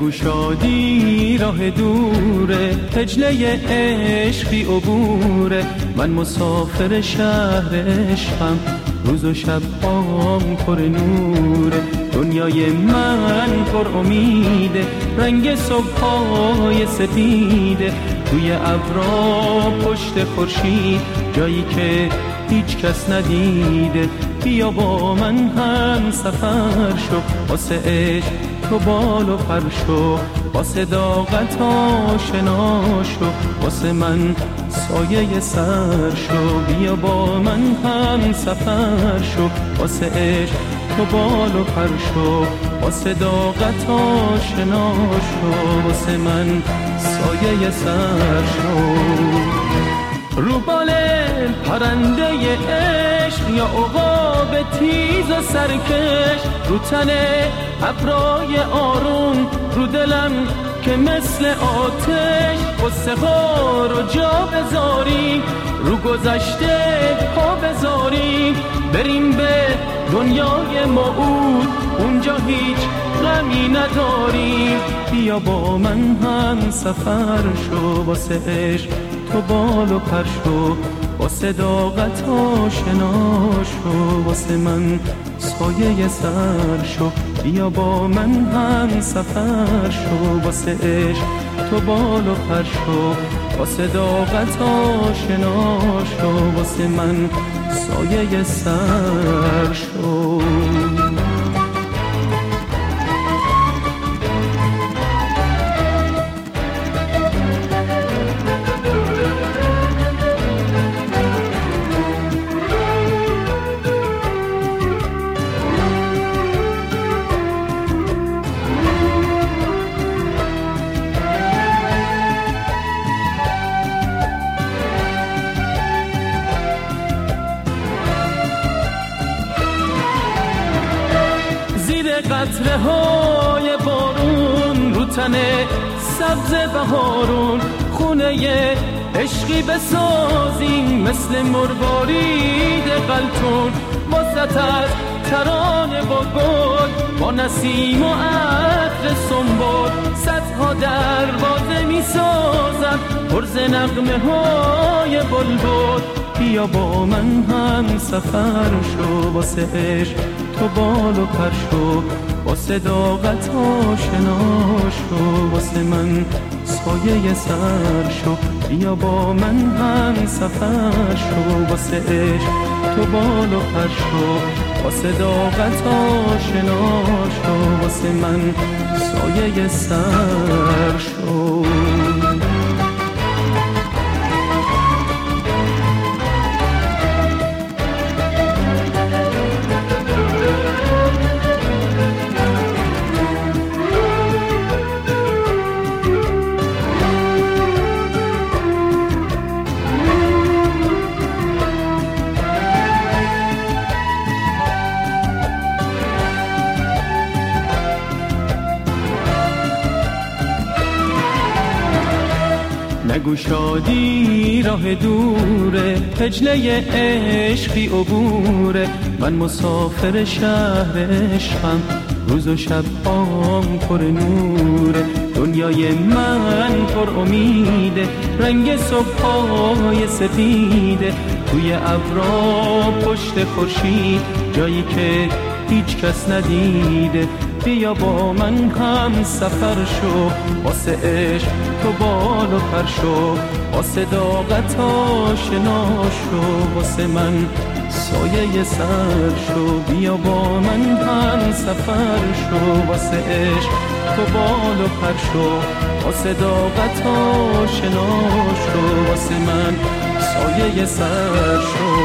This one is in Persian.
نگو شادی راه دوره، هجله عشقی عبوره. من مسافر شهر عشقم، روز و شب پام پر نوره. دنیای من پر امیده، رنگ صبح‌های سپیده. توی ابرا پشت خورشید، جایی که هیچ کس ندیده. بیا با من هم سفر شو، واسه عشق تو بال و پر شو. با صداقت آشنا شو، واسه من سایه سر شو. بیا با من هم سفر شو، واسه عشق تو بال و پر شو. با صداقت آشنا شو، واسه من سایه سر شو. رو بال پرنده عشق یا عقاب تیز و سرکش، رو تن ابرای آروم، رو دلم که مثل آتش. قصه ها رو جا بذاریم، رو گذشته پا بذاریم. بریم به دنیای موعود، اونجا هیچ غمی نداریم. بیا با من هم سفر شو، واسه عشق تو بال و پر شو. با صداقت آشنا شو، واسه من سایه سر شو. بیا با من هم سفر شو، واسه عشق تو بال و پر شو. با صداقت آشنا شو، واسه من سایه سر شو. قطره های بارون، رو تن سبز بهارون. خونه عشقی بسازیم مثل مروارید قلتون. واسط از ترانه با گل، با نسیم و عطر سنبل. صدها دروازه می سازن پرز نغمه های بلبل. بیا با من هم سفر شو، واسه عشق تو بال و پر شو. با صداقت آشنا شو، واسه من سایه سر شو. بیا با من هم سفر شو، واسه عشق تو بال و پر شو. با صداقت آشنا شو، واسه من سایه سر شو. نگو شادی راه دوره، هجله عشقی عبوره. من مسافر شهر عشقم، روز و شب پام پر نوره. دنیای من پر امیده، رنگ صبح‌های سپیده. توی ابرا پشت خورشید، جایی که هیچ کس ندیده. بیا با من هم سفر شو، واسه عشق تو بال و پر شو. با صداقت آشنا شو، واسه من سایه سر شو. بیا با من هم سفر شو، واسه عشق تو بال و پر شو. با صداقت آشنا شو، واسه من سایه سر شو.